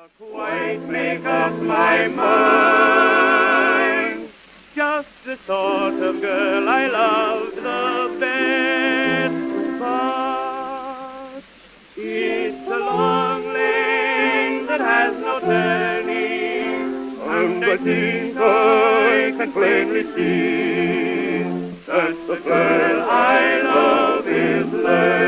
Quite make up my mind. Just the sort of girl I loved the best. But it's a long lane that has no turning, and I think I can plainly see that the girl I love is left.